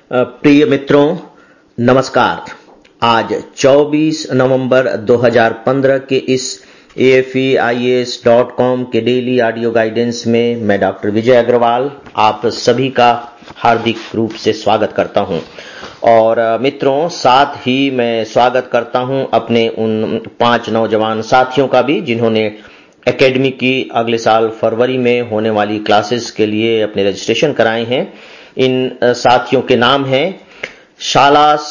प्रिय मित्रों, नमस्कार। आज 24 नवंबर 2015 के इस AFEIAS.com के डेली ऑडियो गाइडेंस में मैं डॉक्टर विजय अग्रवाल आप सभी का हार्दिक रूप से स्वागत करता हूं। और मित्रों, साथ ही मैं स्वागत करता हूं अपने उन 5 नौजवान साथियों का भी जिन्होंने एकेडमी की अगले साल फरवरी में होने वाली क्लासेस के लिए अपने रजिस्ट्रेशन कराए हैं। इन साथियों के नाम हैं शालास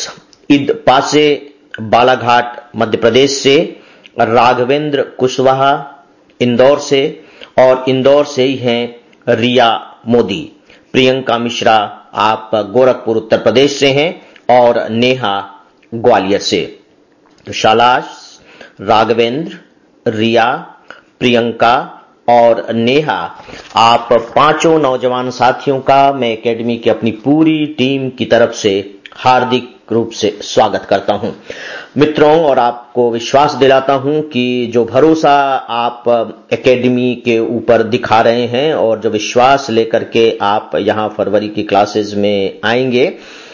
ईद पासे, बालाघाट, मध्य प्रदेश से, राघवेंद्र कुशवाहा इंदौर से, और इंदौर से ही हैं रिया मोदी। प्रियंका मिश्रा आप गोरखपुर उत्तर प्रदेश से हैं, और नेहा ग्वालियर से। तो शालास, राघवेंद्र, रिया, प्रियंका और नेहा, आप 5 नौजवान साथियों का मैं एकेडमी की अपनी पूरी टीम की तरफ से हार्दिक रूप से स्वागत करता हूं। मित्रों, और आपको विश्वास दिलाता हूं कि जो भरोसा आप एकेडमी के ऊपर दिखा रहे हैं और जो विश्वास लेकर के आप यहां फरवरी की क्लासेस में आएंगे,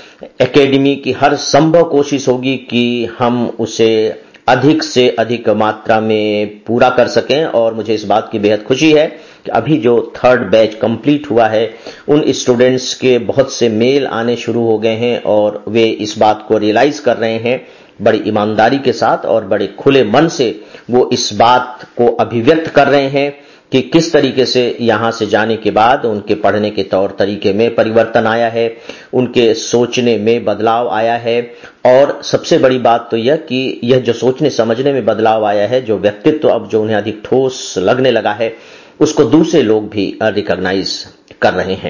एकेडमी की हर संभव कोशिश होगी कि हम उसे अधिक से अधिक मात्रा में पूरा कर सकें। और मुझे इस बात की बेहद खुशी है कि अभी जो 3rd बैच कंप्लीट हुआ है, उन स्टूडेंट्स के बहुत से मेल आने शुरू हो गए हैं और वे इस बात को रियलाइज कर रहे हैं बड़ी ईमानदारी के साथ और बड़े खुले मन से वो इस बात को अभिव्यक्त कर रहे हैं कि किस तरीके से यहां से जाने के बाद उनके पढ़ने के तौर तरीके में परिवर्तन आया है, उनके सोचने में बदलाव आया है। और सबसे बड़ी बात तो यह कि यह जो सोचने समझने में बदलाव आया है, जो व्यक्तित्व अब जो उन्हें अधिक ठोस लगने लगा है, उसको दूसरे लोग भी रिकॉग्नाइज कर रहे हैं।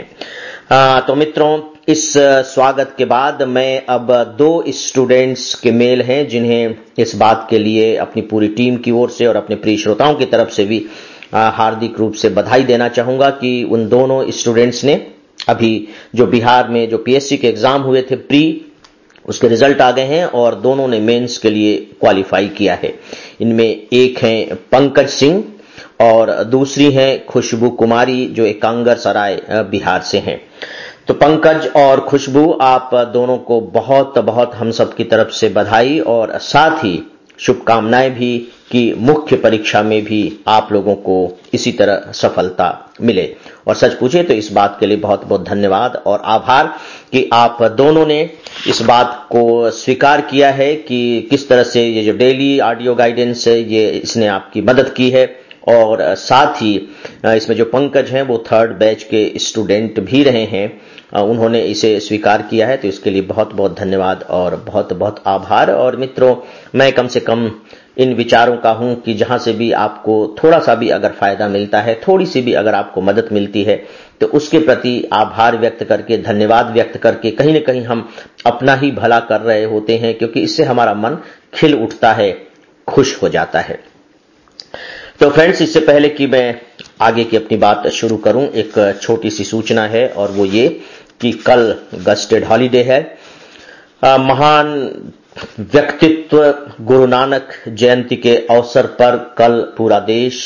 तो मित्रों, इस स्वागत के बाद मैं अब 2 स्टूडेंट्स के मेल हैं जिन्हें इस बात के लिए अपनी पूरी टीम की ओर से और अपने प्रिय श्रोताओं की तरफ से भी हार्दिक रूप से बधाई देना चाहूंगा कि उन दोनों स्टूडेंट्स ने अभी जो बिहार में जो पीएससी के एग्जाम हुए थे प्री, उसके रिजल्ट आ गए हैं और दोनों ने मेंस के लिए क्वालिफाई किया है। इनमें एक हैं पंकज सिंह और दूसरी हैं खुशबू कुमारी, जो एकांगर सराय बिहार से हैं। तो पंकज और खुशबू, आप दोनों को बहुत बहुत हम सब की तरफ से बधाई और साथ ही शुभकामनाएं भी कि मुख्य परीक्षा में भी आप लोगों को इसी तरह सफलता मिले। और सच पूछे तो इस बात के लिए बहुत बहुत धन्यवाद और आभार कि आप दोनों ने इस बात को स्वीकार किया है कि किस तरह से ये जो डेली ऑडियो गाइडेंस है, ये इसने आपकी मदद की है। और साथ ही इसमें जो पंकज हैं वो 3rd बैच के स्टूडेंट भी रहे हैं, उन्होंने इसे स्वीकार किया है, तो इसके लिए बहुत बहुत धन्यवाद और बहुत बहुत आभार। और मित्रों, मैं कम से कम इन विचारों का हूं कि जहां से भी आपको थोड़ा सा भी अगर फायदा मिलता है, थोड़ी सी भी अगर आपको मदद मिलती है, तो उसके प्रति आभार व्यक्त करके, धन्यवाद व्यक्त करके कहीं न कहीं हम अपना ही भला कर रहे होते हैं, क्योंकि इससे हमारा मन खिल उठता है, खुश हो जाता है। तो फ्रेंड्स, इससे पहले कि मैं आगे की अपनी बात शुरू करूं, एक छोटी सी सूचना है और वो ये कि कल गस्टेड हॉलीडे है। महान व्यक्तित्व गुरु नानक जयंती के अवसर पर कल पूरा देश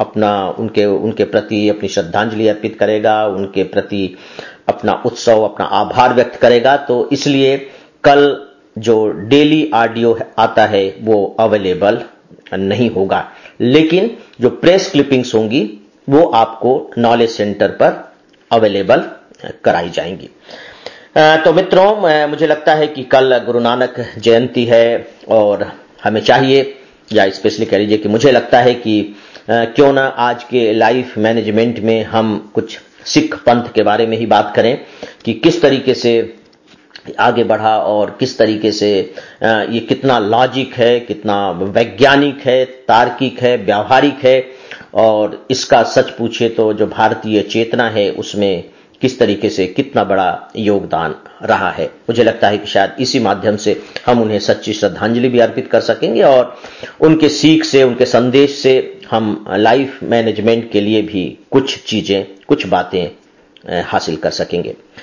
उनके प्रति अपनी श्रद्धांजलि अर्पित करेगा, उनके प्रति अपना उत्सव, अपना आभार व्यक्त करेगा। तो इसलिए कल जो डेली ऑडियो आता है वो अवेलेबल नहीं होगा, लेकिन जो प्रेस क्लिपिंग्स होंगी वो आपको नॉलेज सेंटर पर अवेलेबल कराई जाएंगी। तो मित्रों, मुझे लगता है कि कल गुरु नानक जयंती है और हमें चाहिए, या स्पेशली कह लीजिए कि मुझे लगता है कि क्यों ना आज के लाइफ मैनेजमेंट में हम कुछ सिख पंथ के बारे में ही बात करें कि किस तरीके से आगे बढ़ा और किस तरीके से ये कितना लॉजिक है, कितना वैज्ञानिक है, तार्किक है, व्यावहारिक है, और इसका सच पूछे तो जो भारतीय चेतना है उसमें किस तरीके से कितना बड़ा योगदान रहा है। मुझे लगता है कि शायद इसी माध्यम से हम उन्हें सच्ची श्रद्धांजलि भी अर्पित कर सकेंगे और उनके सीख से, उनके संदेश से हम लाइफ मैनेजमेंट के लिए भी कुछ चीजें, कुछ बातें हासिल कर सकेंगे।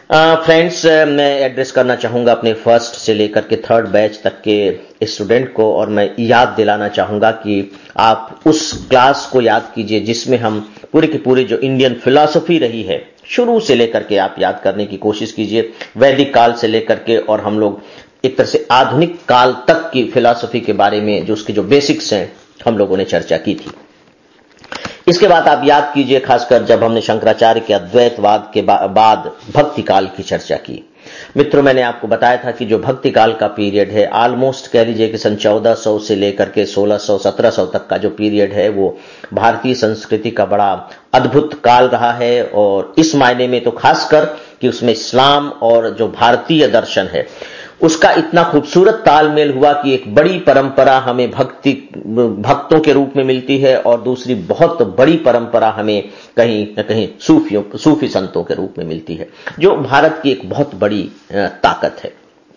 फ्रेंड्स, मैं एड्रेस करना चाहूंगा अपने फर्स्ट से लेकर के थर्ड बैच तक के स्टूडेंट को, और मैं याद दिलाना चाहूंगा कि आप उस क्लास को याद कीजिए जिसमें हम पूरे की पूरी जो इंडियन फिलॉसफी रही है शुरू से लेकर के आप याद करने की कोशिश कीजिए, वैदिक काल से लेकर के, और हम लोग एक तरह से आधुनिक काल तक की फिलॉसफी के बारे में जो उसके जो बेसिक्स हैं हम लोगों ने चर्चा की थी। इसके बाद आप याद कीजिए, खासकर जब हमने शंकराचार्य के अद्वैतवाद के बाद भक्ति काल की चर्चा की। मित्रों, मैंने आपको बताया था कि जो भक्ति काल का पीरियड है, ऑलमोस्ट कह लीजिए कि सन 1400 से लेकर के 1600-1700 तक का जो पीरियड है वो भारतीय संस्कृति का बड़ा अद्भुत काल रहा है। और इस मायने में तो खासकर कि उसमें इस्लाम और जो भारतीय दर्शन है उसका इतना खूबसूरत तालमेल हुआ कि एक बड़ी परंपरा हमें भक्तों के रूप में मिलती है, और दूसरी बहुत बड़ी परंपरा हमें कहीं न कहीं सूफी संतों के रूप में मिलती है, जो भारत की एक बहुत बड़ी ताकत है।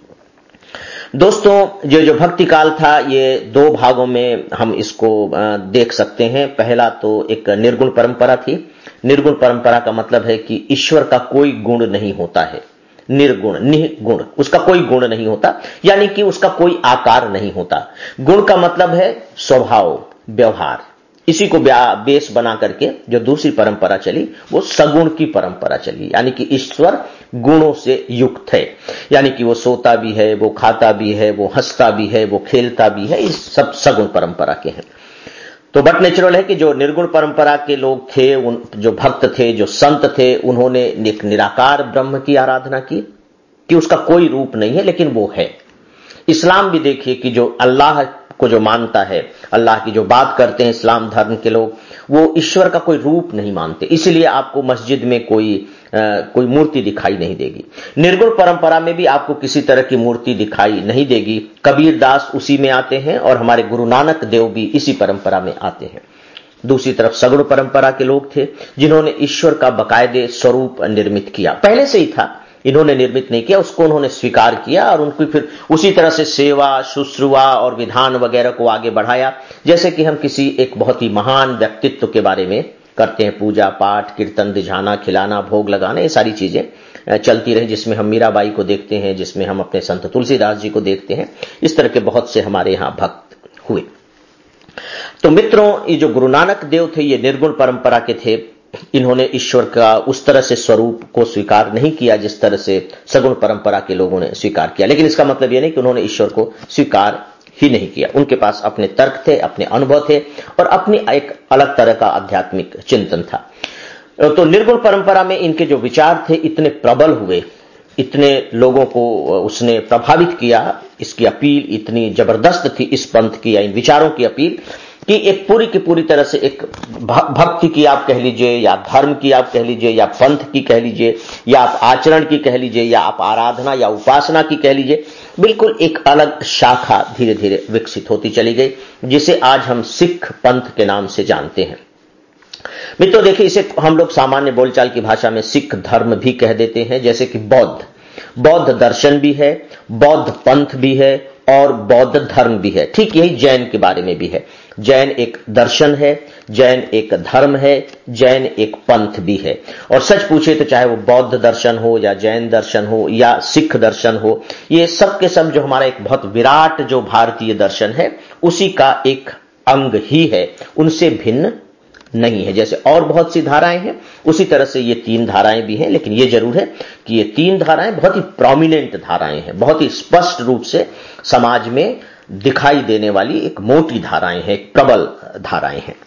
दोस्तों, जो भक्ति काल था ये दो भागों में हम इसको देख सकते हैं। पहला तो एक निर्गुण परंपरा थी। निर्गुण परंपरा का मतलब है कि ईश्वर का कोई गुण नहीं होता है। निर्गुण, निगुण, उसका कोई गुण नहीं होता, यानी कि उसका कोई आकार नहीं होता। गुण का मतलब है स्वभाव, व्यवहार। इसी को बेस बना करके जो दूसरी परंपरा चली वो सगुण की परंपरा चली, यानी कि ईश्वर गुणों से युक्त है, यानी कि वो सोता भी है, वो खाता भी है, वो हंसता भी है, वो खेलता भी है। इस सब सगुण परंपरा के हैं। तो बट नेचुरल है कि जो निर्गुण परंपरा के लोग थे, जो भक्त थे, जो संत थे, उन्होंने एक निराकार ब्रह्म की आराधना की कि उसका कोई रूप नहीं है लेकिन वो है। इस्लाम भी देखिए कि जो अल्लाह को जो मानता है, अल्लाह की जो बात करते हैं इस्लाम धर्म के लोग, वो ईश्वर का कोई रूप नहीं मानते, इसलिए आपको मस्जिद में कोई मूर्ति दिखाई नहीं देगी। निर्गुण परंपरा में भी आपको किसी तरह की मूर्ति दिखाई नहीं देगी। कबीर दास उसी में आते हैं और हमारे गुरु नानक देव भी इसी परंपरा में आते हैं। दूसरी तरफ सगुण परंपरा के लोग थे जिन्होंने ईश्वर का बाकायदे स्वरूप निर्मित किया। पहले से ही था, इन्होंने निर्मित नहीं किया, उसको उन्होंने स्वीकार किया और उनको फिर उसी तरह से सेवा, शुश्रूषा और विधान वगैरह को आगे बढ़ाया, जैसे कि हम किसी एक बहुत ही महान व्यक्तित्व के बारे में करते हैं। पूजा पाठ, कीर्तन, दिझाना, खिलाना, भोग लगाना, ये सारी चीजें चलती रही, जिसमें हम मीराबाई को देखते हैं, जिसमें हम अपने संत तुलसीदास जी को देखते हैं। इस तरह के बहुत से हमारे यहां भक्त हुए। तो मित्रों, ये जो गुरु नानक देव थे ये निर्गुण परंपरा के थे। इन्होंने ईश्वर का उस तरह से स्वरूप को स्वीकार नहीं किया जिस तरह से सगुण परंपरा के लोगों ने स्वीकार किया, लेकिन इसका मतलब यह नहीं कि उन्होंने ईश्वर को स्वीकार ही नहीं किया। उनके पास अपने तर्क थे, अपने अनुभव थे और अपनी एक अलग तरह का आध्यात्मिक चिंतन था। तो निर्गुण परंपरा में इनके जो विचार थे इतने प्रबल हुए, इतने लोगों को उसने प्रभावित किया, इसकी अपील इतनी जबरदस्त थी इस पंथ की या इन विचारों की अपील, कि एक पूरी की पूरी तरह से एक भक्ति की आप कह लीजिए, या धर्म की आप कह लीजिए, या पंथ की कह लीजिए, या आप आचरण की कह लीजिए, या आप आराधना या उपासना की कह लीजिए, बिल्कुल एक अलग शाखा धीरे धीरे विकसित होती चली गई, जिसे आज हम सिख पंथ के नाम से जानते हैं। मित्रों देखिए, इसे हम लोग सामान्य बोलचाल की भाषा में सिख धर्म भी कह देते हैं, जैसे कि बौद्ध दर्शन भी है, बौद्ध पंथ भी है और बौद्ध धर्म भी है। ठीक यही जैन के बारे में भी है। जैन एक दर्शन है, जैन एक धर्म है, जैन एक पंथ भी है। और सच पूछे तो चाहे वो बौद्ध दर्शन हो या जैन दर्शन हो या सिख दर्शन हो, ये सब के सब जो हमारा एक बहुत विराट जो भारतीय दर्शन है उसी का एक अंग ही है, उनसे भिन्न नहीं है। जैसे और बहुत सी धाराएं हैं उसी तरह से ये तीन धाराएं भी हैं, लेकिन ये जरूर है कि ये तीन धाराएं बहुत ही प्रोमिनेंट धाराएं हैं, बहुत ही स्पष्ट रूप से समाज में दिखाई देने वाली एक मोटी धाराएं हैं, एक प्रबल धाराएं हैं।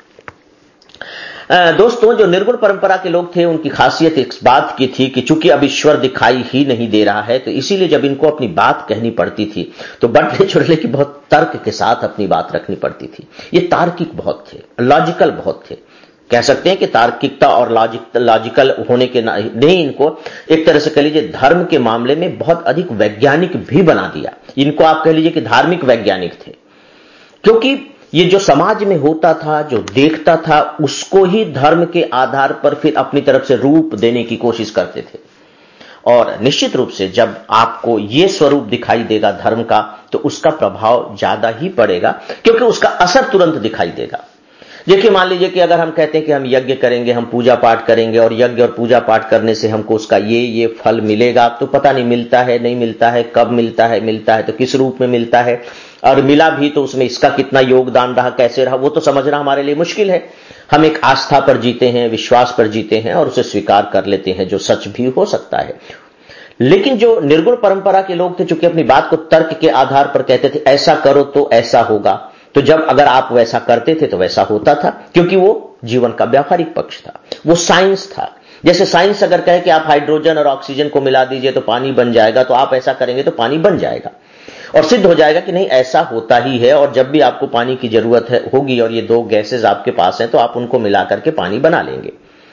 दोस्तों, जो निर्गुण परंपरा के लोग थे उनकी खासियत इस बात की थी कि चूंकि अब ईश्वर दिखाई ही नहीं दे रहा है, तो इसीलिए जब इनको अपनी बात कहनी पड़ती थी तो बड़े छोटे की बहुत तर्क के साथ अपनी बात रखनी पड़ती थी। ये तार्किक बहुत थे, लॉजिकल बहुत थे। कह सकते हैं कि तार्किकता और लॉजिकल होने के नहीं, इनको एक तरह से कह लीजिए धर्म के मामले में बहुत अधिक वैज्ञानिक भी बना दिया। इनको आप कह लीजिए कि धार्मिक वैज्ञानिक थे, क्योंकि ये जो समाज में होता था, जो देखता था, उसको ही धर्म के आधार पर फिर अपनी तरफ से रूप देने की कोशिश करते थे। और निश्चित रूप से जब आपको ये स्वरूप दिखाई देगा धर्म का, तो उसका प्रभाव ज्यादा ही पड़ेगा, क्योंकि उसका असर तुरंत दिखाई देगा। देखिए, मान लीजिए कि अगर हम कहते हैं कि हम यज्ञ करेंगे, हम पूजा पाठ करेंगे और यज्ञ और पूजा पाठ करने से हमको उसका ये फल मिलेगा, तो पता नहीं मिलता है, नहीं मिलता है, कब मिलता है तो किस रूप में मिलता है, और मिला भी तो उसमें इसका कितना योगदान रहा, कैसे रहा, वो तो समझना हमारे लिए मुश्किल है। हम एक आस्था पर जीते हैं, विश्वास पर जीते हैं और उसे स्वीकार कर लेते हैं, जो सच भी हो सकता है। लेकिन जो निर्गुण परंपरा के लोग थे, चूंकि अपनी बात को तर्क के आधार पर कहते थे, ऐसा करो तो ऐसा होगा, तो जब अगर आप वैसा करते थे तो वैसा होता था, क्योंकि वो जीवन का व्यावहारिक पक्ष था, वो साइंस था। जैसे साइंस अगर कहे कि आप हाइड्रोजन और ऑक्सीजन को मिला दीजिए तो पानी बन जाएगा, तो आप ऐसा करेंगे तो पानी बन जाएगा और सिद्ध हो जाएगा कि नहीं, ऐसा होता ही है, और जब भी आपको पानी की जरूरत होगी और ये दो गैसेज आपके पास हैं तो आप उनको मिलाकर के पानी बना लेंगे।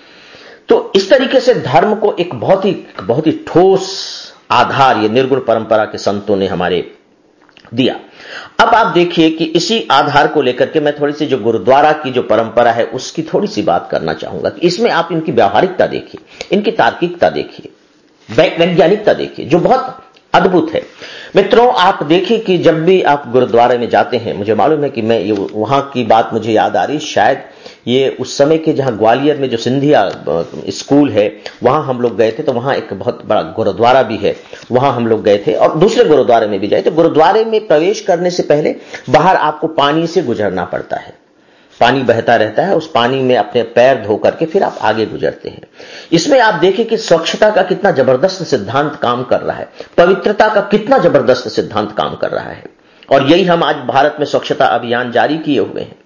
तो इस तरीके से धर्म को एक बहुत ही ठोस आधार ये निर्गुण परंपरा के संतों ने हमारे दिया। अब आप देखिए कि इसी आधार को लेकर के मैं थोड़ी सी जो गुरुद्वारा की जो परंपरा है उसकी थोड़ी सी बात करना चाहूंगा कि इसमें आप इनकी व्यावहारिकता देखिए, इनकी तार्किकता देखिए, वैज्ञानिकता देखिए, जो बहुत अद्भुत है। मित्रों, आप देखिए कि जब भी आप गुरुद्वारे में जाते हैं, मुझे मालूम है कि मैं वहां की बात मुझे याद आ रही, शायद ये उस समय के जहां ग्वालियर में जो सिंधिया स्कूल है वहां हम लोग गए थे, तो वहां एक बहुत बड़ा गुरुद्वारा भी है, वहां हम लोग गए थे और दूसरे गुरुद्वारे में भी गए। तो गुरुद्वारे में प्रवेश करने से पहले बाहर आपको पानी से गुजरना पड़ता है, पानी बहता रहता है, उस पानी में अपने पैर धो करके फिर आप आगे गुजरते हैं। इसमें आप देखिए कि स्वच्छता का कितना जबरदस्त सिद्धांत काम कर रहा है, पवित्रता का कितना जबरदस्त सिद्धांत काम कर रहा है, और यही हम आज भारत में स्वच्छता अभियान जारी किए हुए हैं।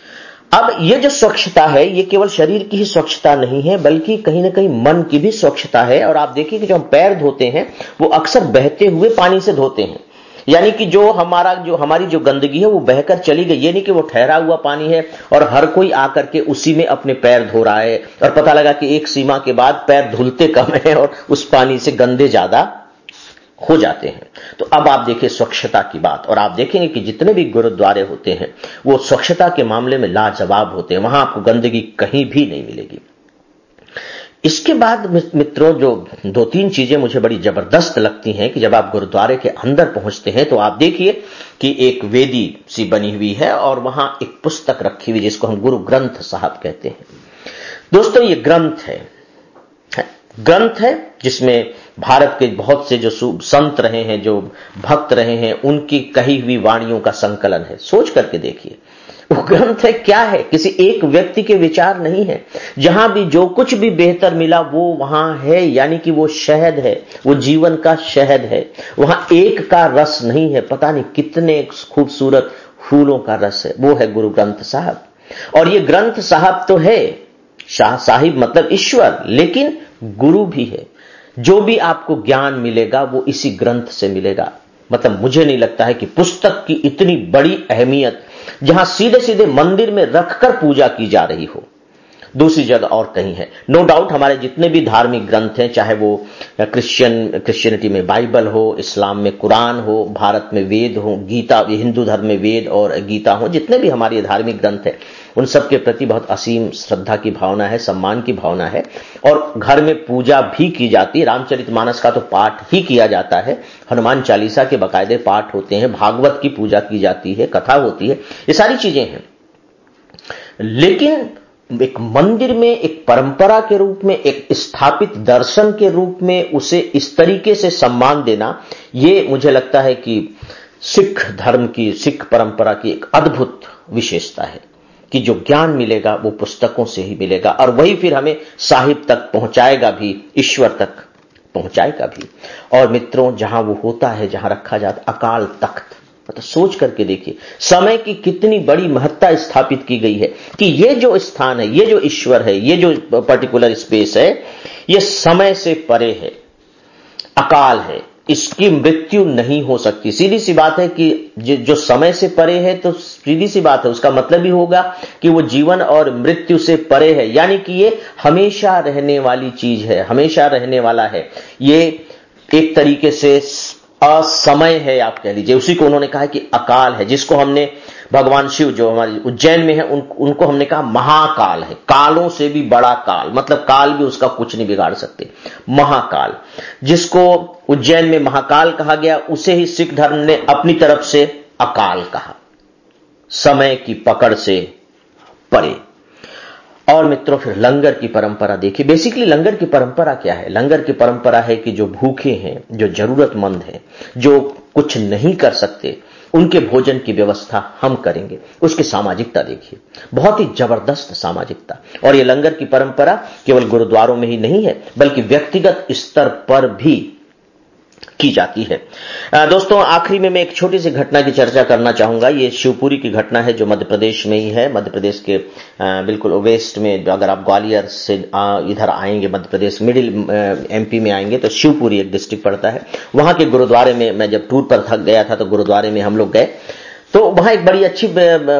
अब ये जो स्वच्छता है ये केवल शरीर की ही स्वच्छता नहीं है, बल्कि कहीं ना कहीं मन की भी स्वच्छता है। और आप देखिए कि जो हम पैर धोते हैं वो अक्सर बहते हुए पानी से धोते हैं, यानी कि जो हमारी जो गंदगी है वो बहकर चली गई, ये नहीं कि वो ठहरा हुआ पानी है और हर कोई आकर के उसी में अपने पैर धो रहा है और पता लगा कि एक सीमा के बाद पैर धुलते कम है और उस पानी से गंदे ज्यादा हो जाते हैं। तो अब आप देखिए स्वच्छता की बात, और आप देखेंगे कि जितने भी गुरुद्वारे होते हैं वो स्वच्छता के मामले में लाजवाब होते हैं, वहां आपको गंदगी कहीं भी नहीं मिलेगी। इसके बाद मित्रों जो दो तीन चीजें मुझे बड़ी जबरदस्त लगती हैं कि जब आप गुरुद्वारे के अंदर पहुंचते हैं तो आप देखिए कि एक वेदी सी बनी हुई है और वहां एक पुस्तक रखी हुई जिसको हम गुरु ग्रंथ साहब कहते हैं। दोस्तों, ये ग्रंथ है जिसमें भारत के बहुत से जो संत रहे हैं, जो भक्त रहे हैं, उनकी कही हुई वाणियों का संकलन है। सोच करके देखिए वो ग्रंथ है, क्या है, किसी एक व्यक्ति के विचार नहीं है। जहां भी जो कुछ भी बेहतर मिला वो वहां है, यानी कि वो शहद है, वो जीवन का शहद है। वहां एक का रस नहीं है, पता नहीं कितने खूबसूरत फूलों का रस है, वो है गुरु ग्रंथ साहब। और ये ग्रंथ साहब तो है, शाह साहिब मतलब ईश्वर, लेकिन गुरु भी है। जो भी आपको ज्ञान मिलेगा वो इसी ग्रंथ से मिलेगा। मतलब मुझे नहीं लगता है कि पुस्तक की इतनी बड़ी अहमियत जहां सीधे सीधे मंदिर में रखकर पूजा की जा रही हो दूसरी जगह और कहीं है। नो डाउट हमारे जितने भी धार्मिक ग्रंथ हैं, चाहे वो क्रिश्चियनिटी में बाइबल हो, इस्लाम में कुरान हो, भारत में वेद हो, गीता, हिंदू धर्म में वेद और गीता हो, जितने भी हमारे धार्मिक ग्रंथ हैं उन सब के प्रति बहुत असीम श्रद्धा की भावना है, सम्मान की भावना है, और घर में पूजा भी की जाती है। रामचरितमानस का तो पाठ ही किया जाता है, हनुमान चालीसा के बाकायदे पाठ होते हैं, भागवत की पूजा की जाती है, कथा होती है, ये सारी चीजें हैं। लेकिन एक मंदिर में एक परंपरा के रूप में, एक स्थापित दर्शन के रूप में उसे इस तरीके से सम्मान देना, ये मुझे लगता है कि सिख धर्म की, सिख परंपरा की एक अद्भुत विशेषता है कि जो ज्ञान मिलेगा वो पुस्तकों से ही मिलेगा और वही फिर हमें साहिब तक पहुंचाएगा भी, ईश्वर तक पहुंचाएगा भी। और मित्रों, जहां वो होता है, जहां रखा जाता अकाल तख्त, तो सोच करके देखिए समय की कितनी बड़ी महत्ता स्थापित की गई है कि ये जो स्थान है, ये जो ईश्वर है, ये जो पर्टिकुलर स्पेस है, ये समय से परे है, अकाल है, इसकी मृत्यु नहीं हो सकती। सीधी सी बात है कि जो समय से परे है तो सीधी सी बात है, उसका मतलब ही होगा कि वो जीवन और मृत्यु से परे है, यानी कि ये हमेशा रहने वाली चीज है, हमेशा रहने वाला है। ये एक तरीके से असमय है, आप कह लीजिए। उसी को उन्होंने कहा कि अकाल है, जिसको हमने भगवान शिव जो हमारे उज्जैन में है उनको हमने कहा महाकाल है, कालों से भी बड़ा काल, मतलब काल भी उसका कुछ नहीं बिगाड़ सकते, महाकाल। जिसको उज्जैन में महाकाल कहा गया, उसे ही सिख धर्म ने अपनी तरफ से अकाल कहा। समय की पकड़ से परे। और मित्रों फिर लंगर की परंपरा देखिए। बेसिकली लंगर की परंपरा क्या है? लंगर की परंपरा है कि जो भूखे हैं, जो जरूरतमंद हैं, जो कुछ नहीं कर सकते, उनके भोजन की व्यवस्था हम करेंगे। उसकी सामाजिकता देखिए, बहुत ही जबरदस्त सामाजिकता। और ये लंगर की परंपरा केवल गुरुद्वारों में ही नहीं है, बल्कि व्यक्तिगत स्तर पर भी की जाती है। दोस्तों आखिरी में मैं एक छोटी सी घटना की चर्चा करना चाहूंगा। ये शिवपुरी की घटना है जो मध्य प्रदेश में ही है। मध्य प्रदेश के बिल्कुल वेस्ट में, अगर आप ग्वालियर से इधर आएंगे, मध्य प्रदेश मिडिल एमपी में आएंगे तो शिवपुरी एक डिस्ट्रिक्ट पड़ता है। वहां के गुरुद्वारे में मैं जब टूर पर थक गया था तो गुरुद्वारे में हम लोग गए, तो वहां एक बड़ी अच्छी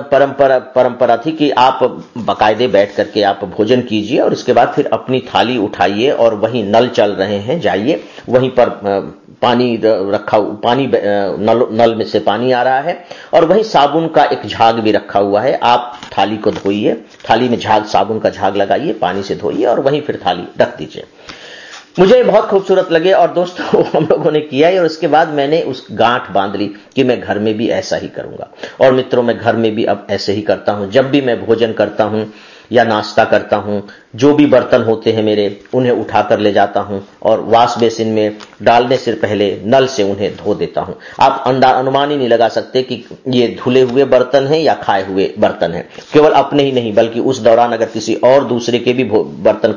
परंपरा थी कि आप बाकायदे बैठ करके आप भोजन कीजिए और इसके बाद फिर अपनी थाली उठाइए और वहीं नल चल रहे हैं, जाइए वहीं पर पानी रखा, पानी नल में से पानी आ रहा है और वहीं साबुन का एक झाग भी रखा हुआ है। आप थाली को धोइए, थाली में झाग, साबुन का झाग लगाइए, पानी से धोइए और वहीं फिर थाली रख दीजिए। मुझे बहुत खूबसूरत लगे और दोस्तों हम लोगों ने किया और उसके बाद मैंने उस गांठ बांध ली कि मैं घर में भी ऐसा ही करूंगा। और मित्रों मैं घर में भी अब ऐसे ही करता हूं। जब भी मैं भोजन करता हूं या नाश्ता करता हूं, जो भी बर्तन होते हैं मेरे, उन्हें उठाकर ले जाता हूं और वॉश बेसिन में डालने से पहले नल से उन्हें धो देता हूं। आप अनुमान ही नहीं लगा सकते कि ये धुले हुए बर्तन हैं या खाए हुए बर्तन हैं। केवल अपने ही नहीं बल्कि उस दौरान अगर किसी और दूसरे के भी बर्तन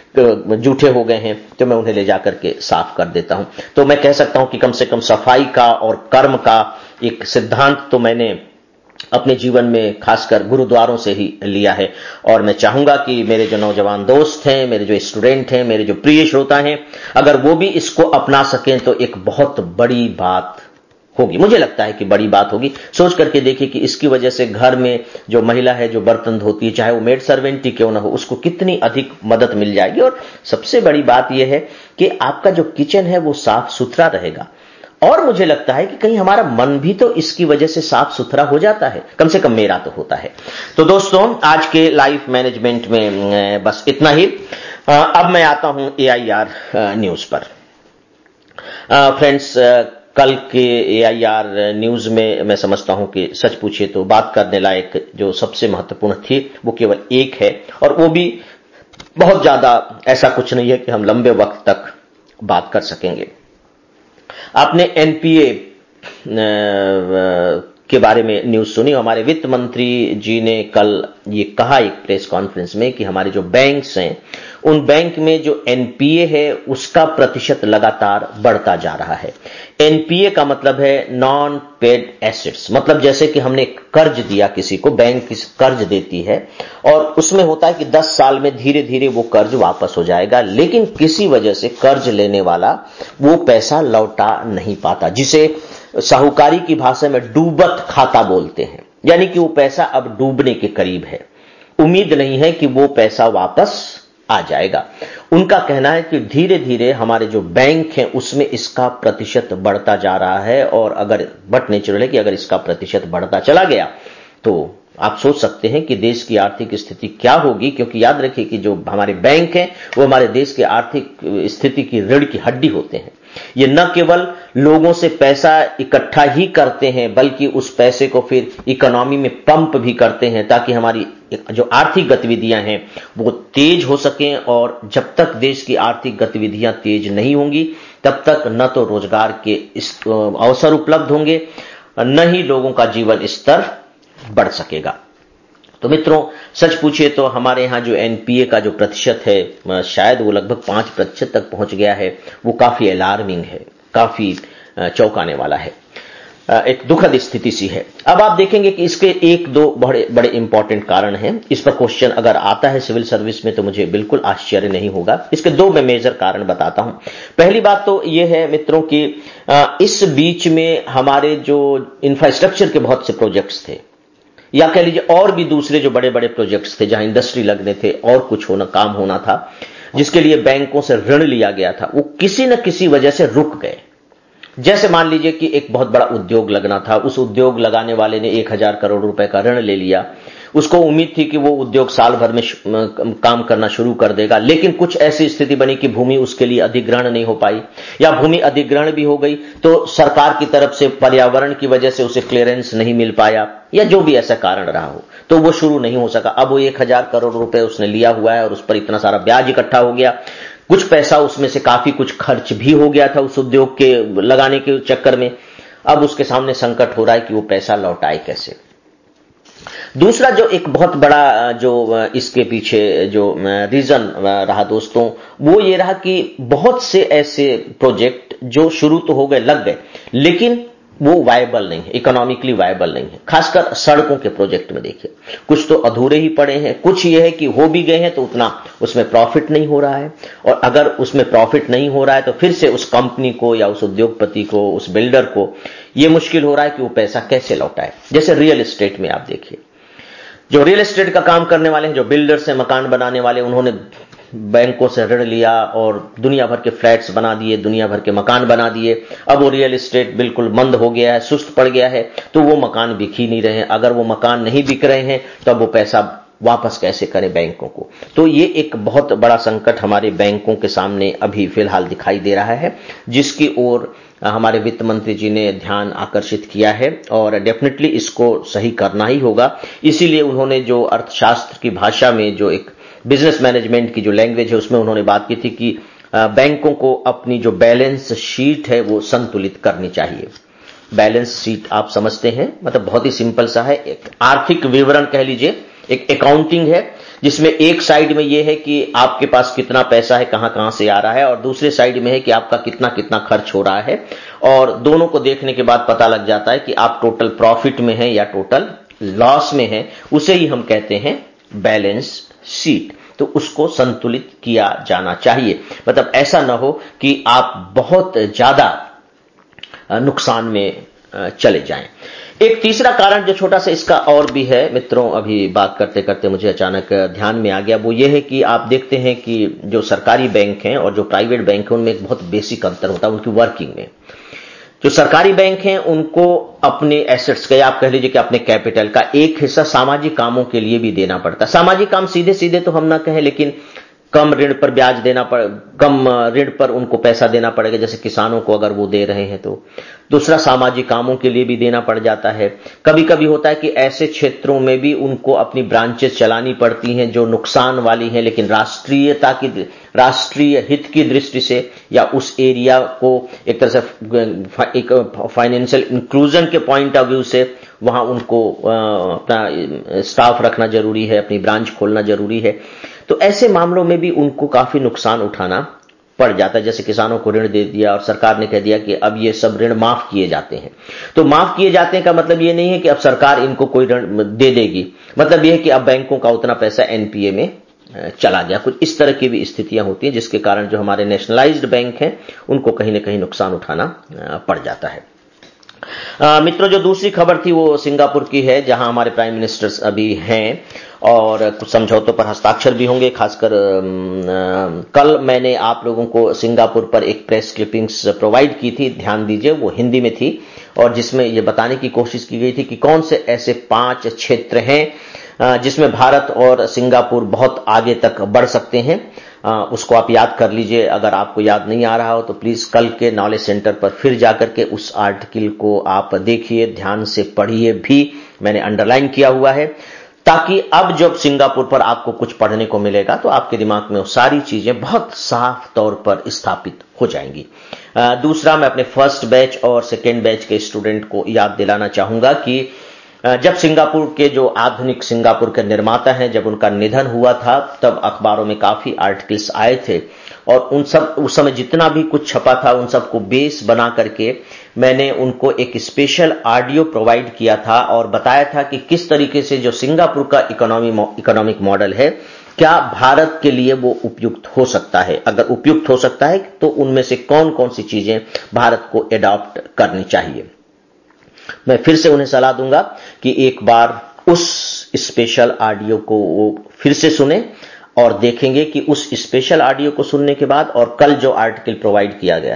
जूठे हो गए हैं तो मैं उन्हें ले जाकर के साफ कर देता हूं। तो मैं कह सकता हूं कि कम से कम सफाई का और कर्म का एक सिद्धांत तो मैंने अपने जीवन में खासकर गुरुद्वारों से ही लिया है। और मैं चाहूंगा कि मेरे जो नौजवान दोस्त हैं, मेरे जो स्टूडेंट हैं, मेरे जो प्रिय श्रोता हैं, अगर वो भी इसको अपना सकें तो एक बहुत बड़ी बात होगी। मुझे लगता है कि बड़ी बात होगी। सोच करके देखिए कि इसकी वजह से घर में जो महिला है जो बर्तन धोती है, चाहे वो मेड सर्वेंट ही क्यों ना हो, उसको कितनी अधिक मदद मिल जाएगी। और सबसे बड़ी बात यह है कि आपका जो किचन है वो साफ सुथरा रहेगा। और मुझे लगता है कि कहीं हमारा मन भी तो इसकी वजह से साफ सुथरा हो जाता है, कम से कम मेरा तो होता है। तो दोस्तों आज के लाइफ मैनेजमेंट में बस इतना ही। अब मैं आता हूं AIR न्यूज पर। फ्रेंड्स कल के AIR न्यूज में मैं समझता हूं कि सच पूछिए तो बात करने लायक जो सबसे महत्वपूर्ण थी वो केवल एक है, और वो भी बहुत ज्यादा ऐसा कुछ नहीं है कि हम लंबे वक्त तक बात कर सकेंगे। आपने NPA के बारे में न्यूज सुनी। हमारे वित्त मंत्री जी ने कल ये कहा एक प्रेस कॉन्फ्रेंस में कि हमारे जो बैंक्स हैं, उन बैंक में जो NPA है उसका प्रतिशत लगातार बढ़ता जा रहा है। NPA का मतलब है नॉन पेड एसेट्स, मतलब जैसे कि हमने कर्ज दिया किसी को, बैंक कर्ज देती है और उसमें होता है कि 10 साल में धीरे धीरे वो कर्ज वापस हो जाएगा, लेकिन किसी वजह से कर्ज लेने वाला वो पैसा लौटा नहीं पाता, जिसे साहूकारी की भाषा में डूबत खाता बोलते हैं। यानी कि वो पैसा अब डूबने के करीब है, उम्मीद नहीं है कि वो पैसा वापस आ जाएगा। उनका कहना है कि धीरे धीरे हमारे जो बैंक हैं उसमें इसका प्रतिशत बढ़ता जा रहा है, और अगर बट नेचुरल है कि अगर इसका प्रतिशत बढ़ता चला गया तो आप सोच सकते हैं कि देश की आर्थिक स्थिति क्या होगी। क्योंकि याद रखिए कि जो हमारे बैंक हैं वो हमारे देश के आर्थिक स्थिति की रीढ़ की हड्डी होते हैं। ये न केवल लोगों से पैसा इकट्ठा ही करते हैं बल्कि उस पैसे को फिर इकोनॉमी में पंप भी करते हैं ताकि हमारी जो आर्थिक गतिविधियां हैं वो तेज हो सकें। और जब तक देश की आर्थिक गतिविधियां तेज नहीं होंगी तब तक न तो रोजगार के अवसर उपलब्ध होंगे, न ही लोगों का जीवन स्तर बढ़ सकेगा। तो मित्रों सच पूछिए तो हमारे यहां जो NPA का जो प्रतिशत है शायद वो लगभग 5% तक पहुंच गया है। वो काफी अलार्मिंग है, काफी चौंकाने वाला है, एक दुखद स्थिति सी है। अब आप देखेंगे कि इसके एक दो बड़े बड़े इंपॉर्टेंट कारण हैं। इस पर क्वेश्चन अगर आता है सिविल सर्विस में तो मुझे बिल्कुल आश्चर्य नहीं होगा। इसके दो मैं मेजर कारण बताता हूं। पहली बात तो यह है मित्रों कि इस बीच में हमारे जो इंफ्रास्ट्रक्चर के बहुत से प्रोजेक्ट्स थे, या कह लीजिए और भी दूसरे जो बड़े बड़े प्रोजेक्ट्स थे जहां इंडस्ट्री लगने थे और कुछ होना काम होना था, जिसके लिए बैंकों से ऋण लिया गया था, वो किसी न किसी वजह से रुक गए। जैसे मान लीजिए कि एक बहुत बड़ा उद्योग लगना था, उस उद्योग लगाने वाले ने 1000 करोड़ रुपए का ऋण ले लिया, उसको उम्मीद थी कि वो उद्योग साल भर में काम करना शुरू कर देगा, लेकिन कुछ ऐसी स्थिति बनी कि भूमि उसके लिए अधिग्रहण नहीं हो पाई, या भूमि अधिग्रहण भी हो गई तो सरकार की तरफ से पर्यावरण की वजह से उसे क्लियरेंस नहीं मिल पाया, या जो भी ऐसा कारण रहा हो, तो वो शुरू नहीं हो सका। अब वो 1000 करोड़ रुपए उसने लिया हुआ है और उस पर इतना सारा ब्याज इकट्ठा हो गया, कुछ पैसा उसमें से काफी कुछ खर्च भी हो गया था उस उद्योग के लगाने के चक्कर में। अब उसके सामने संकट हो रहा है कि वो पैसा लौटाए कैसे। दूसरा जो एक बहुत बड़ा जो इसके पीछे जो रीजन रहा दोस्तों, वो ये रहा कि बहुत से ऐसे प्रोजेक्ट जो शुरू तो हो गए, लग गए, लेकिन वो वायबल नहीं है, इकोनॉमिकली वायबल नहीं है। खासकर सड़कों के प्रोजेक्ट में देखिए, कुछ तो अधूरे ही पड़े हैं, कुछ ये है कि हो भी गए हैं तो उतना उसमें प्रॉफिट नहीं हो रहा है, और अगर उसमें प्रॉफिट नहीं हो रहा है तो फिर से उस कंपनी को या उस उद्योगपति को, उस बिल्डर को ये मुश्किल हो रहा है कि वो पैसा कैसे लौटाए। जैसे रियल एस्टेट में आप देखिए, जो रियल एस्टेट का काम करने वाले हैं, जो बिल्डर्स हैं, मकान बनाने वाले, उन्होंने बैंकों से ऋण लिया और दुनिया भर के फ्लैट्स बना दिए, दुनिया भर के मकान बना दिए। अब वो रियल एस्टेट बिल्कुल मंद हो गया है, सुस्त पड़ गया है, तो वो मकान बिक ही नहीं रहे हैं। अगर वो मकान नहीं बिक रहे हैं तो अब वो पैसा वापस कैसे करें बैंकों को। तो ये एक बहुत बड़ा संकट हमारे बैंकों के सामने अभी फिलहाल दिखाई दे रहा है, जिसकी ओर हमारे वित्त मंत्री जी ने ध्यान आकर्षित किया है, और डेफिनेटली इसको सही करना ही होगा। इसीलिए उन्होंने जो अर्थशास्त्र की भाषा में, जो एक बिजनेस मैनेजमेंट की जो लैंग्वेज है, उसमें उन्होंने बात की थी कि बैंकों को अपनी जो बैलेंस शीट है वो संतुलित करनी चाहिए। बैलेंस शीट आप समझते हैं, मतलब बहुत ही सिंपल सा है, एक आर्थिक विवरण कह लीजिए, एक अकाउंटिंग है, जिसमें एक साइड में यह है कि आपके पास कितना पैसा है, कहां कहां से आ रहा है, और दूसरे साइड में है कि आपका कितना कितना खर्च हो रहा है, और दोनों को देखने के बाद पता लग जाता है कि आप टोटल प्रॉफिट में हैं या टोटल लॉस में हैं। उसे ही हम कहते हैं बैलेंस शीट। तो उसको संतुलित किया जाना चाहिए, मतलब ऐसा ना हो कि आप बहुत ज्यादा नुकसान में चले जाएं। एक तीसरा कारण जो छोटा सा इसका और भी है मित्रों, अभी बात करते करते मुझे अचानक ध्यान में आ गया, वो ये है कि आप देखते हैं कि जो सरकारी बैंक हैं और जो प्राइवेट बैंक हैं, उनमें एक बहुत बेसिक अंतर होता है उनकी वर्किंग में। जो सरकारी बैंक हैं उनको अपने एसेट्स का, या आप कह लीजिए कि अपने कैपिटल का एक हिस्सा सामाजिक कामों के लिए भी देना पड़ता है। सामाजिक काम सीधे सीधे तो हम ना कहें, लेकिन कम ऋण पर ब्याज देना कम ऋण पर उनको पैसा देना पड़ेगा, जैसे किसानों को अगर वो दे रहे हैं तो। दूसरा, सामाजिक कामों के लिए भी देना पड़ जाता है। कभी कभी होता है कि ऐसे क्षेत्रों में भी उनको अपनी ब्रांचेस चलानी पड़ती हैं जो नुकसान वाली हैं, लेकिन राष्ट्रीय हित की दृष्टि से, या उस एरिया को एक तरह से एक फाइनेंशियल इंक्लूजन के पॉइंट ऑफ व्यू से वहां उनको अपना स्टाफ रखना जरूरी है, अपनी ब्रांच खोलना जरूरी है। तो ऐसे मामलों में भी उनको काफी नुकसान उठाना पड़ जाता है। जैसे किसानों को ऋण दे दिया और सरकार ने कह दिया कि अब ये सब ऋण माफ किए जाते हैं। तो माफ किए जाते हैं का मतलब ये नहीं है कि अब सरकार इनको कोई ऋण दे देगी, मतलब ये है कि अब बैंकों का उतना पैसा एनपीए में चला गया। कुछ इस तरह की भी स्थितियां होती हैं, जिसके कारण जो हमारे नेशनलाइज्ड बैंक हैं उनको कहीं ना कहीं नुकसान उठाना पड़ जाता है। मित्रों, जो दूसरी खबर थी वो सिंगापुर की है, जहां हमारे प्राइम मिनिस्टर्स अभी हैं और कुछ समझौतों पर हस्ताक्षर भी होंगे। खासकर कल मैंने आप लोगों को सिंगापुर पर एक प्रेस क्लिपिंग्स प्रोवाइड की थी, ध्यान दीजिए, वो हिंदी में थी, और जिसमें ये बताने की कोशिश की गई थी कि कौन से ऐसे 5 क्षेत्र हैं जिसमें भारत और सिंगापुर बहुत आगे तक बढ़ सकते हैं। उसको आप याद कर लीजिए। अगर आपको याद नहीं आ रहा हो तो प्लीज कल के नॉलेज सेंटर पर फिर जाकर के उस आर्टिकल को आप देखिए, ध्यान से पढ़िए भी, मैंने अंडरलाइन किया हुआ है, ताकि अब जब सिंगापुर पर आपको कुछ पढ़ने को मिलेगा तो आपके दिमाग में वो सारी चीजें बहुत साफ तौर पर स्थापित हो जाएंगी। दूसरा, मैं अपने फर्स्ट बैच और सेकेंड बैच के स्टूडेंट को याद दिलाना चाहूंगा कि जब सिंगापुर के जो आधुनिक सिंगापुर के निर्माता हैं, जब उनका निधन हुआ था, तब अखबारों में काफी आर्टिकल्स आए थे, और उस समय जितना भी कुछ छपा था उन सबको बेस बना करके मैंने उनको एक स्पेशल ऑडियो प्रोवाइड किया था और बताया था कि किस तरीके से जो सिंगापुर का इकोनॉमिक मॉडल है, क्या भारत के लिए वो उपयुक्त हो सकता है। अगर उपयुक्त हो सकता है तो उनमें से कौन कौन सी चीजें भारत को एडॉप्ट करनी चाहिए। मैं फिर से उन्हें सलाह दूंगा कि एक बार उस स्पेशल ऑडियो को वो फिर से सुने, और देखेंगे कि उस स्पेशल ऑडियो को सुनने के बाद और कल जो आर्टिकल प्रोवाइड किया गया था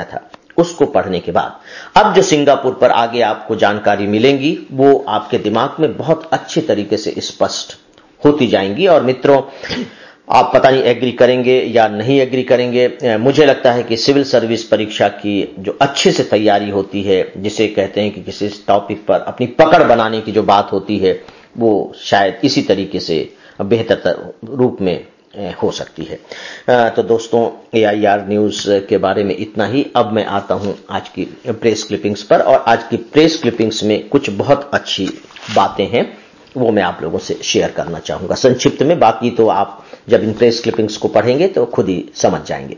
उसको पढ़ने के बाद अब जो सिंगापुर पर आगे आपको जानकारी मिलेंगी वो आपके दिमाग में बहुत अच्छे तरीके से स्पष्ट होती जाएंगी। और मित्रों, आप पता नहीं एग्री करेंगे या नहीं एग्री करेंगे, मुझे लगता है कि सिविल सर्विस परीक्षा की जो अच्छे से तैयारी होती है, जिसे कहते हैं कि किसी टॉपिक पर अपनी पकड़ बनाने की जो बात होती है, वो शायद इसी तरीके से बेहतर रूप में हो सकती है। तो दोस्तों, AIR न्यूज के बारे में इतना ही। अब मैं आता हूं आज की प्रेस क्लिपिंग्स पर, और आज की प्रेस क्लिपिंग्स में कुछ बहुत अच्छी बातें हैं, वो मैं आप लोगों से शेयर करना चाहूंगा संक्षिप्त में। बाकी तो आप जब इन प्रेस क्लिपिंग्स को पढ़ेंगे तो खुद ही समझ जाएंगे।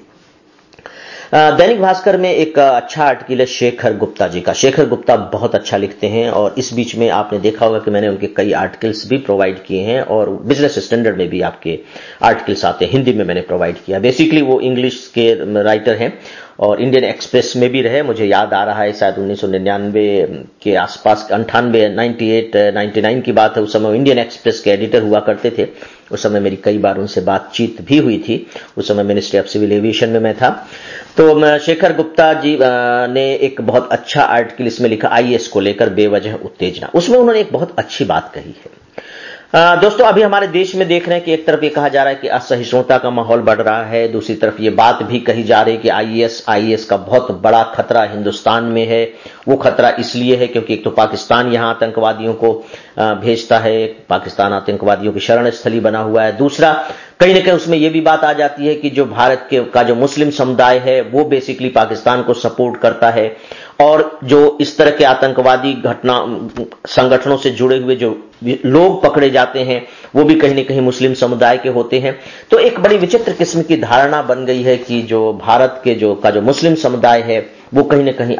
दैनिक भास्कर में एक अच्छा आर्टिकल है शेखर गुप्ता जी का। शेखर गुप्ता बहुत अच्छा लिखते हैं, और इस बीच में आपने देखा होगा कि मैंने उनके कई आर्टिकल्स भी प्रोवाइड किए हैं, और बिजनेस स्टैंडर्ड में भी आपके आर्टिकल्स आते हैं, हिंदी में मैंने प्रोवाइड किया। बेसिकली वो इंग्लिश के राइटर हैं, और इंडियन एक्सप्रेस में भी रहे। मुझे याद आ रहा है शायद 1999 के आसपास, 98, 98, 99 की बात है। उस समय इंडियन एक्सप्रेस के एडिटर हुआ करते थे। उस समय मेरी कई बार उनसे बातचीत भी हुई थी। उस समय मिनिस्ट्री ऑफ सिविल एविएशन में मैं था। तो शेखर गुप्ता जी ने एक बहुत अच्छा आर्टिकल इसमें लिखा, IAS को लेकर बेवजह उत्तेजना। उसमें उन्होंने एक बहुत अच्छी बात कही है। दोस्तों, अभी हमारे देश में देख रहे हैं कि एक तरफ ये कहा जा रहा है कि असहिष्णुता का माहौल बढ़ रहा है, दूसरी तरफ ये बात भी कही जा रही है कि IAS का बहुत बड़ा खतरा हिंदुस्तान में है। वो खतरा इसलिए है क्योंकि एक तो पाकिस्तान यहां आतंकवादियों को भेजता है, पाकिस्तान आतंकवादियों की शरण स्थली बना हुआ है। दूसरा, कहीं न कहीं उसमें यह भी बात आ जाती है कि जो भारत का जो मुस्लिम समुदाय है वो बेसिकली पाकिस्तान को सपोर्ट करता है, और जो इस तरह के आतंकवादी संगठनों से जुड़े हुए जो लोग पकड़े जाते हैं वो भी कहीं न कहीं मुस्लिम समुदाय के होते हैं। तो एक बड़ी विचित्र किस्म की धारणा बन गई है कि जो भारत के जो मुस्लिम समुदाय है वो कहीं न कहीं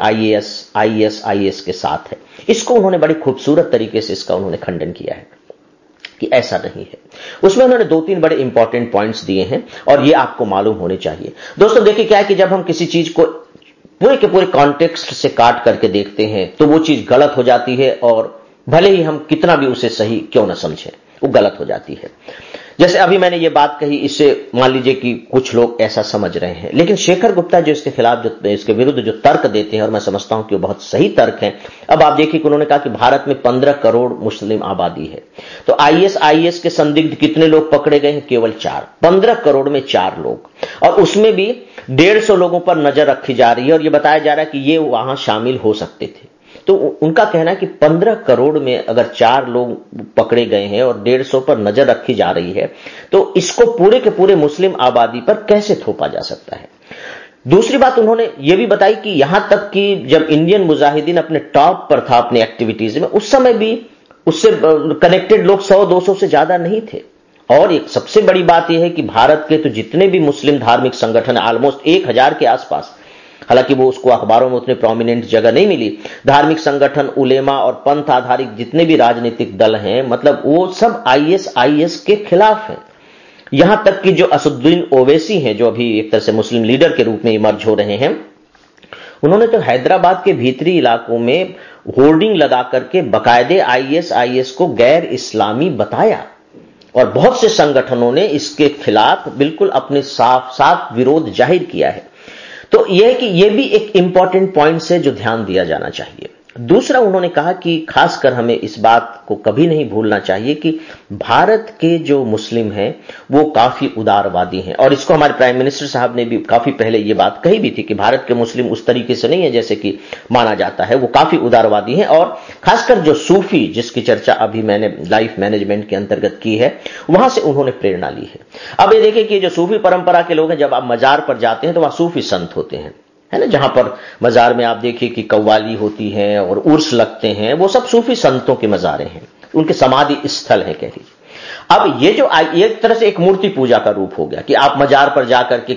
IAS के साथ है। इसको उन्होंने बड़ी खूबसूरत तरीके से इसका उन्होंने खंडन किया है कि ऐसा नहीं है। उसमें उन्होंने 2-3 बड़े इंपॉर्टेंट पॉइंट्स दिए हैं, और ये आपको मालूम होने चाहिए। दोस्तों देखिए, क्या है कि जब हम किसी चीज को पूरे के पूरे कॉन्टेक्स्ट से काट करके देखते हैं तो वो चीज गलत हो जाती है, और भले ही हम कितना भी उसे सही क्यों न समझें, वो गलत हो जाती है। जैसे अभी मैंने ये बात कही, इससे मान लीजिए कि कुछ लोग ऐसा समझ रहे हैं, लेकिन शेखर गुप्ता जो इसके खिलाफ जो इसके विरुद्ध जो तर्क देते हैं, और मैं समझता हूं कि वो बहुत सही तर्क हैं। अब आप देखिए कि उन्होंने कहा कि भारत में 15 करोड़ मुस्लिम आबादी है, तो IAS के संदिग्ध कितने लोग पकड़े गए हैं? केवल 4। 15 करोड़ में 4 लोग, और उसमें भी 150 लोगों पर नजर रखी जा रही है, और ये बताया जा रहा है कि ये वहां शामिल हो सकते थे। तो उनका कहना है कि 15 करोड़ में अगर 4 लोग पकड़े गए हैं और 150 पर नजर रखी जा रही है, तो इसको पूरे के पूरे मुस्लिम आबादी पर कैसे थोपा जा सकता है? दूसरी बात उन्होंने ये भी बताई कि यहां तक कि जब इंडियन मुजाहिदीन अपने टॉप पर था अपनी एक्टिविटीज में, उस समय भी उससे कनेक्टेड लोग 100-200 से ज्यादा नहीं थे। और एक सबसे बड़ी बात यह है कि भारत के तो जितने भी मुस्लिम धार्मिक संगठन ऑलमोस्ट 1000 के आसपास, हालांकि वो उसको अखबारों में उतने प्रोमिनेंट जगह नहीं मिली, धार्मिक संगठन, उलेमा और पंथ आधारित जितने भी राजनीतिक दल हैं, मतलब वो सब IAS के खिलाफ हैं। यहां तक कि जो असदुद्दीन ओवैसी हैं, जो अभी एक तरह से मुस्लिम लीडर के रूप में इमर्ज हो रहे हैं, उन्होंने तो हैदराबाद के भीतरी इलाकों में होर्डिंग लगा करके बाकायदे IAS को गैर इस्लामी बताया, और बहुत से संगठनों ने इसके खिलाफ बिल्कुल अपने साफ साफ विरोध जाहिर किया है। तो यह है कि यह भी एक इंपॉर्टेंट पॉइंट है जो ध्यान दिया जाना चाहिए। दूसरा, उन्होंने कहा कि खासकर हमें इस बात को कभी नहीं भूलना चाहिए कि भारत के जो मुस्लिम हैं वो काफी उदारवादी हैं, और इसको हमारे प्राइम मिनिस्टर साहब ने भी काफी पहले ये बात कही भी थी कि भारत के मुस्लिम उस तरीके से नहीं है जैसे कि माना जाता है, वो काफी उदारवादी हैं। और खासकर जो सूफी, जिसकी चर्चा अभी मैंने लाइफ मैनेजमेंट के अंतर्गत की है, वहां से उन्होंने प्रेरणा ली है। अब ये देखिए कि जो सूफी परंपरा के लोग हैं, जब आप मजार पर जाते हैं तो वहां सूफी संत होते हैं, है ना, जहां पर मजार में आप देखिए कि कव्वाली होती है और उर्स लगते हैं, वो सब सूफी संतों के मजारे हैं, उनके समाधि स्थल है कह लीजिए। अब ये जो एक तरह से एक मूर्ति पूजा का रूप हो गया कि आप मजार पर जाकर के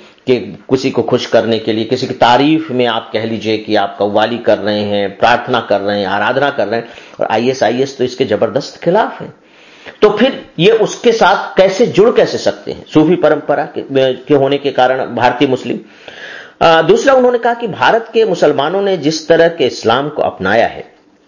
किसी को खुश करने के लिए, किसी की तारीफ में आप कह लीजिए कि आप कव्वाली कर रहे हैं, प्रार्थना कर रहे हैं, आराधना कर रहे हैं, और IAS तो इसके जबरदस्त खिलाफ है। तो फिर ये उसके साथ कैसे जुड़ सकते हैं, सूफी परंपरा के होने के कारण भारतीय मुस्लिम। दूसरा, उन्होंने कहा कि भारत के मुसलमानों ने जिस तरह के इस्लाम को अपनाया है,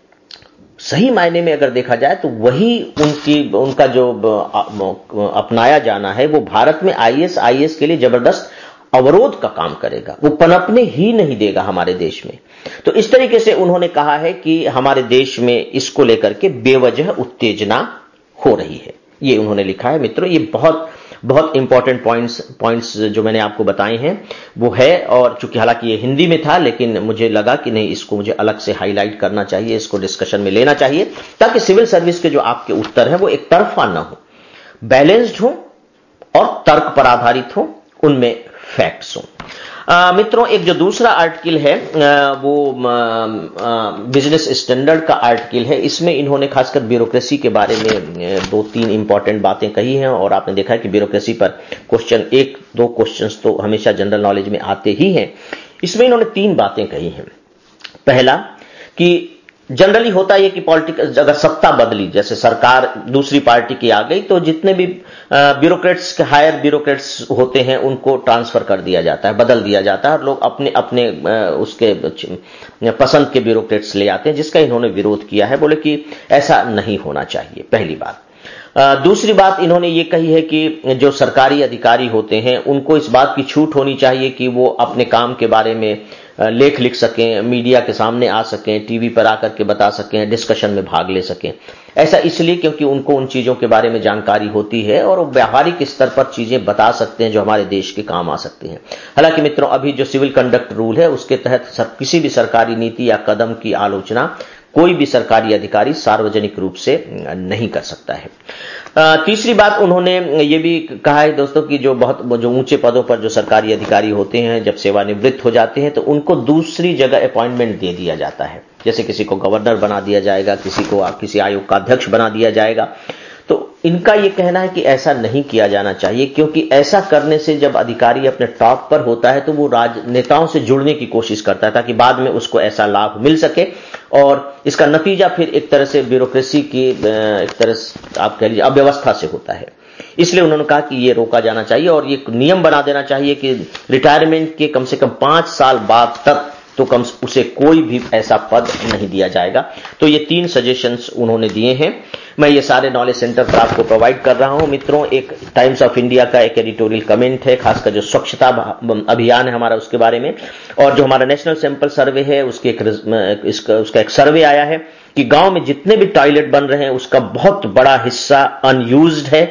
सही मायने में अगर देखा जाए तो वही उनका जो अपनाया जाना है, वो भारत में IAS के लिए जबरदस्त अवरोध का काम करेगा, वो पनपने ही नहीं देगा हमारे देश में। तो इस तरीके से उन्होंने कहा है कि हमारे देश में इसको लेकर के बेवजह उत्तेजना हो रही है, ये उन्होंने लिखा है। मित्रों, ये बहुत बहुत इंपॉर्टेंट पॉइंट्स जो मैंने आपको बताए हैं वो है, और चूंकि हालांकि ये हिंदी में था, लेकिन मुझे लगा कि नहीं, इसको मुझे अलग से हाईलाइट करना चाहिए, इसको डिस्कशन में लेना चाहिए, ताकि सिविल सर्विस के जो आपके उत्तर हैं वो एक तरफा ना हो, बैलेंस्ड हो और तर्क पर आधारित हो, उनमें फैक्ट्स हो। मित्रों, एक जो दूसरा आर्टिकल है वो बिजनेस स्टैंडर्ड का आर्टिकल है। इसमें इन्होंने खासकर ब्यूरोक्रेसी के बारे में 2-3 इंपॉर्टेंट बातें कही हैं, और आपने देखा है कि ब्यूरोक्रेसी पर क्वेश्चन 1-2 क्वेश्चंस तो हमेशा जनरल नॉलेज में आते ही हैं। इसमें इन्होंने 3 बातें कही हैं। पहला कि जनरली होता है कि पॉलिटिकल अगर सत्ता बदली, जैसे सरकार दूसरी पार्टी की आ गई, तो जितने भी ब्यूरोक्रेट्स, हायर ब्यूरोक्रेट्स होते हैं उनको ट्रांसफर कर दिया जाता है, बदल दिया जाता है, और लोग अपने अपने उसके पसंद के ब्यूरोक्रेट्स ले आते हैं, जिसका इन्होंने विरोध किया है। बोले कि ऐसा नहीं होना चाहिए, पहली बात। दूसरी बात इन्होंने ये कही है कि जो सरकारी अधिकारी होते हैं उनको इस बात की छूट होनी चाहिए कि वो अपने काम के बारे में लेख लिख सकें, मीडिया के सामने आ सकें, टीवी पर आकर के बता सकें, डिस्कशन में भाग ले सकें। ऐसा इसलिए क्योंकि उनको उन चीजों के बारे में जानकारी होती है और वो व्यावहारिक स्तर पर चीजें बता सकते हैं जो हमारे देश के काम आ सकती हैं। हालांकि मित्रों, अभी जो सिविल कंडक्ट रूल है उसके तहत किसी भी सरकारी नीति या कदम की आलोचना कोई भी सरकारी अधिकारी सार्वजनिक रूप से नहीं कर सकता है। तीसरी बात उन्होंने ये भी कहा है दोस्तों कि जो ऊंचे पदों पर जो सरकारी अधिकारी होते हैं, जब सेवानिवृत्त हो जाते हैं तो उनको दूसरी जगह अपॉइंटमेंट दे दिया जाता है। जैसे किसी को गवर्नर बना दिया जाएगा, किसी को किसी आयोग का अध्यक्ष बना दिया जाएगा। तो इनका यह कहना है कि ऐसा नहीं किया जाना चाहिए, क्योंकि ऐसा करने से जब अधिकारी अपने टॉप पर होता है तो वो राजनेताओं से जुड़ने की कोशिश करता है, ताकि बाद में उसको ऐसा लाभ मिल सके, और इसका नतीजा फिर एक तरह से ब्यूरोक्रेसी की एक तरह से आप कह लीजिए अव्यवस्था से होता है। इसलिए उन्होंने कहा कि ये रोका जाना चाहिए और ये नियम बना देना चाहिए कि रिटायरमेंट के कम से कम 5 साल बाद तक तो उसे कोई भी ऐसा पद नहीं दिया जाएगा। तो ये 3 सजेशंस उन्होंने दिए हैं। मैं ये सारे नॉलेज सेंटर पर आपको प्रोवाइड कर रहा हूं। मित्रों, एक टाइम्स ऑफ इंडिया का एक एडिटोरियल कमेंट है, खासकर जो स्वच्छता अभियान है हमारा उसके बारे में, और जो हमारा नेशनल सैंपल सर्वे है उसका एक सर्वे आया है कि गांव में जितने भी टॉयलेट बन रहे हैं उसका बहुत बड़ा हिस्सा अनयूज्ड है।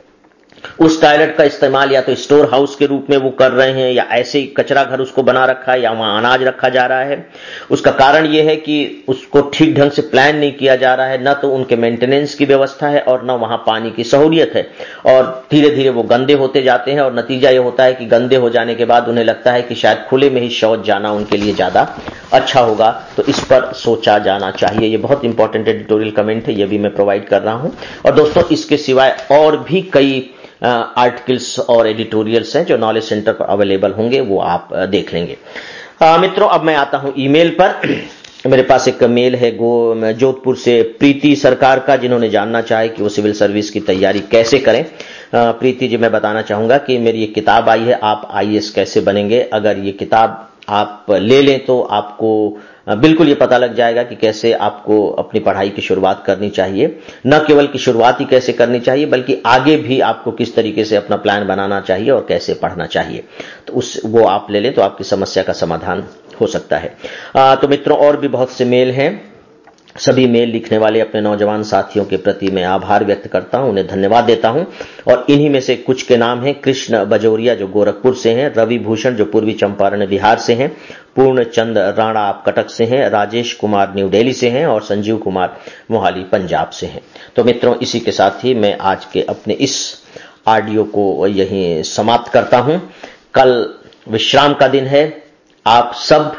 उस टॉयलेट का इस्तेमाल या तो स्टोर हाउस के रूप में वो कर रहे हैं, या ऐसे ही कचरा घर उसको बना रखा है, या वहां अनाज रखा जा रहा है। उसका कारण ये है कि उसको ठीक ढंग से प्लान नहीं किया जा रहा है, न तो उनके मेंटेनेंस की व्यवस्था है और न वहां पानी की सहूलियत है, और धीरे धीरे वो गंदे होते जाते हैं, और नतीजा ये होता है कि गंदे हो जाने के बाद उन्हें लगता है कि शायद खुले में ही शौच जाना उनके लिए ज्यादा अच्छा होगा। तो इस पर सोचा जाना चाहिए। ये बहुत इंपॉर्टेंट एडिटोरियल कमेंट है, ये भी मैं प्रोवाइड कर रहा हूं। और दोस्तों, इसके सिवाय और भी कई आर्टिकल्स और एडिटोरियल्स हैं जो नॉलेज सेंटर पर अवेलेबल होंगे, वो आप देख लेंगे। मित्रों, अब मैं आता हूं ईमेल पर। मेरे पास एक मेल है जोधपुर से प्रीति सरकार का, जिन्होंने जानना चाहे कि वो सिविल सर्विस की तैयारी कैसे करें। प्रीति जी, मैं बताना चाहूंगा कि मेरी एक किताब आई है, आप आईएएस कैसे बनेंगे। अगर ये किताब आप ले लें तो आपको बिल्कुल ये पता लग जाएगा कि कैसे आपको अपनी पढ़ाई की शुरुआत करनी चाहिए। न केवल कि शुरुआत ही कैसे करनी चाहिए, बल्कि आगे भी आपको किस तरीके से अपना प्लान बनाना चाहिए और कैसे पढ़ना चाहिए। तो वो आप ले लें तो आपकी समस्या का समाधान हो सकता है। तो मित्रों, और भी बहुत से मेल हैं। सभी मेल लिखने वाले अपने नौजवान साथियों के प्रति मैं आभार व्यक्त करता हूं, उन्हें धन्यवाद देता हूं। और इन्हीं में से कुछ के नाम हैं: कृष्ण बजोरिया जो गोरखपुर से हैं, रवि भूषण जो पूर्वी चंपारण बिहार से हैं, पूर्ण चंद राणा आप कटक से हैं, राजेश कुमार न्यू दिल्ली से हैं, और संजीव कुमार मोहाली पंजाब से हैं। तो मित्रों, इसी के साथ ही मैं आज के अपने इस ऑडियो को यहीं समाप्त करता हूं। कल विश्राम का दिन है, आप सब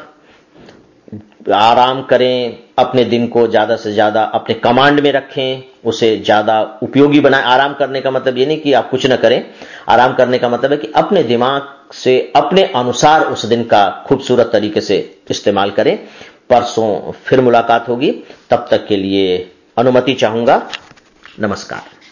आराम करें, अपने दिन को ज्यादा से ज्यादा अपने कमांड में रखें, उसे ज्यादा उपयोगी बनाएं। आराम करने का मतलब ये नहीं कि आप कुछ न करें, आराम करने का मतलब है कि अपने दिमाग से अपने अनुसार उस दिन का खूबसूरत तरीके से इस्तेमाल करें। परसों फिर मुलाकात होगी, तब तक के लिए अनुमति चाहूंगा। नमस्कार।